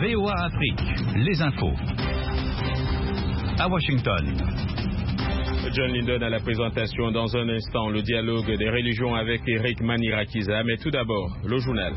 VOA Afrique, les infos. À Washington. John Linden à la présentation. Dans un instant, le dialogue des religions avec Eric Manirakiza. Mais tout d'abord, le journal.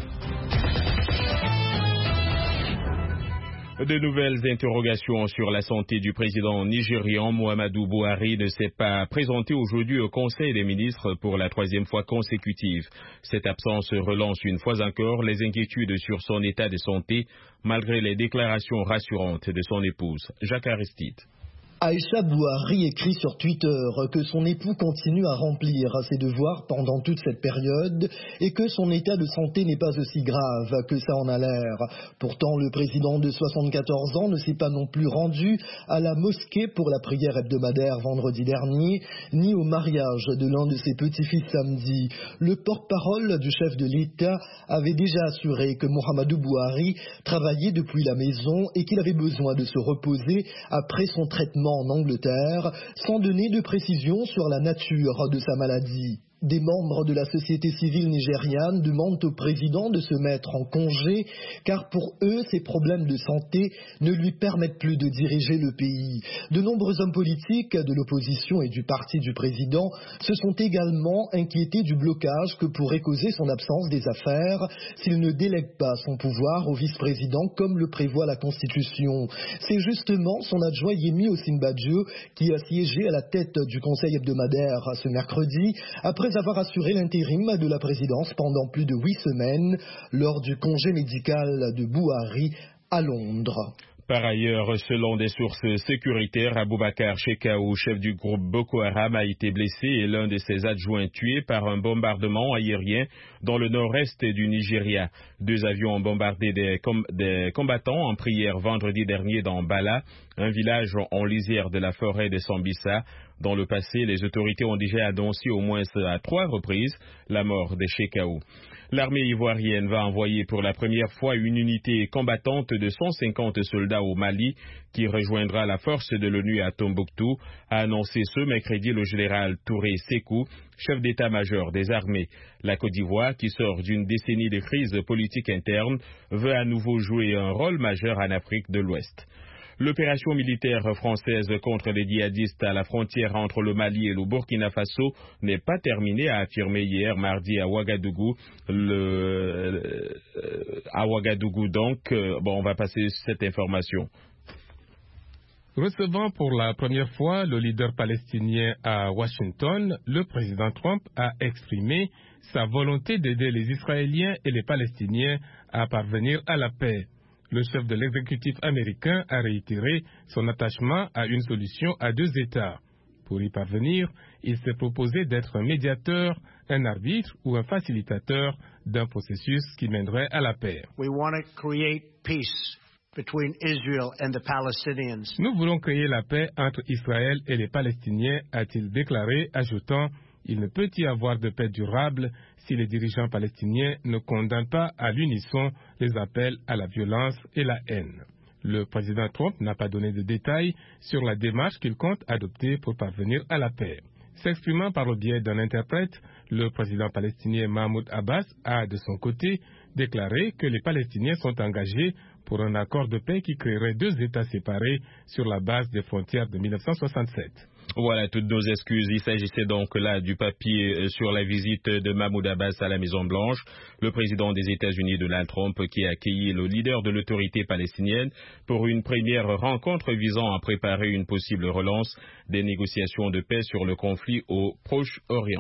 De nouvelles interrogations sur la santé du président nigérian Muhammadu Buhari ne s'est pas présenté aujourd'hui au Conseil des ministres pour la troisième fois consécutive. Cette absence relance une fois encore les inquiétudes sur son état de santé, malgré les déclarations rassurantes de son épouse, Jacques Aristide. Aïcha Buhari écrit sur Twitter que son époux continue à remplir ses devoirs pendant toute cette période et que son état de santé n'est pas aussi grave que ça en a l'air. Pourtant, le président de 74 ans ne s'est pas non plus rendu à la mosquée pour la prière hebdomadaire vendredi dernier, ni au mariage de l'un de ses petits-fils samedi. Le porte-parole du chef de l'État avait déjà assuré que Muhammadu Buhari travaillait depuis la maison et qu'il avait besoin de se reposer après son traitement en Angleterre, sans donner de précision sur la nature de sa maladie. Des membres de la société civile nigériane demandent au président de se mettre en congé, car pour eux, ces problèmes de santé ne lui permettent plus de diriger le pays. De nombreux hommes politiques de l'opposition et du parti du président se sont également inquiétés du blocage que pourrait causer son absence des affaires s'il ne délègue pas son pouvoir au vice-président comme le prévoit la Constitution. C'est justement son adjoint Yemi Osinbajo qui a siégé à la tête du conseil hebdomadaire ce mercredi, après avoir assuré l'intérim de la présidence pendant plus de 8 semaines lors du congé médical de Buhari à Londres. Par ailleurs, selon des sources sécuritaires, Aboubakar Shekau, chef du groupe Boko Haram, a été blessé et l'un de ses adjoints tué par un bombardement aérien dans le nord-est du Nigeria. 2 avions ont bombardé des combattants en prière vendredi dernier dans Bala, un village en lisière de la forêt de Sambisa. Dans le passé, les autorités ont déjà annoncé au moins à 3 reprises la mort de Shekau. L'armée ivoirienne va envoyer pour la première fois une unité combattante de 150 soldats au Mali qui rejoindra la force de l'ONU à Tombouctou, a annoncé ce mercredi le général Touré Sékou, chef d'état-major des armées. La Côte d'Ivoire, qui sort d'une décennie de crise politique interne, veut à nouveau jouer un rôle majeur en Afrique de l'Ouest. L'opération militaire française contre les djihadistes à la frontière entre le Mali et le Burkina Faso n'est pas terminée, a affirmé hier mardi à Ouagadougou. On va passer cette information. Recevant pour la première fois le leader palestinien à Washington, le président Trump a exprimé sa volonté d'aider les Israéliens et les Palestiniens à parvenir à la paix. Le chef de l'exécutif américain a réitéré son attachement à une solution à 2 États. Pour y parvenir, il s'est proposé d'être un médiateur, un arbitre ou un facilitateur d'un processus qui mènerait à la paix. Nous voulons créer la paix entre Israël et les Palestiniens, a-t-il déclaré, ajoutant « Il ne peut y avoir de paix durable si les dirigeants palestiniens ne condamnent pas à l'unisson les appels à la violence et la haine ». Le président Trump n'a pas donné de détails sur la démarche qu'il compte adopter pour parvenir à la paix. S'exprimant par le biais d'un interprète, le président palestinien Mahmoud Abbas a, de son côté, déclaré que les Palestiniens sont engagés pour un accord de paix qui créerait 2 États séparés sur la base des frontières de 1967. Voilà toutes nos excuses. Il s'agissait donc là du papier sur la visite de Mahmoud Abbas à la Maison-Blanche, le président des États-Unis Donald Trump qui a accueilli le leader de l'autorité palestinienne pour une première rencontre visant à préparer une possible relance des négociations de paix sur le conflit au Proche-Orient.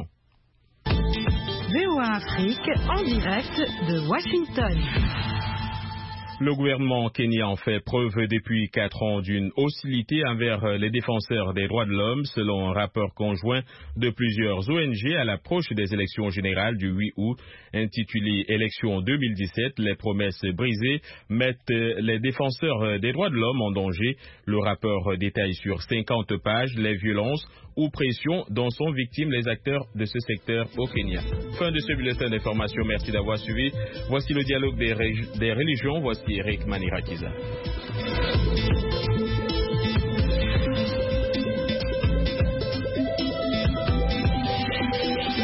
VOA Afrique en direct de Washington. Le gouvernement kenyan fait preuve depuis 4 ans d'une hostilité envers les défenseurs des droits de l'homme, selon un rapport conjoint de plusieurs ONG à l'approche des élections générales du 8 août, intitulé « Élections 2017, les promesses brisées mettent les défenseurs des droits de l'homme en danger ». Le rapport détaille sur 50 pages les violences ou pressions dont sont victimes les acteurs de ce secteur au Kenya. Fin de ce bulletin d'information. Merci d'avoir suivi. Voici le dialogue des religions. Voici Eric Manirakiza.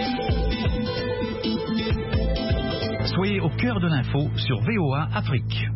Soyez au cœur de l'info sur VOA Afrique.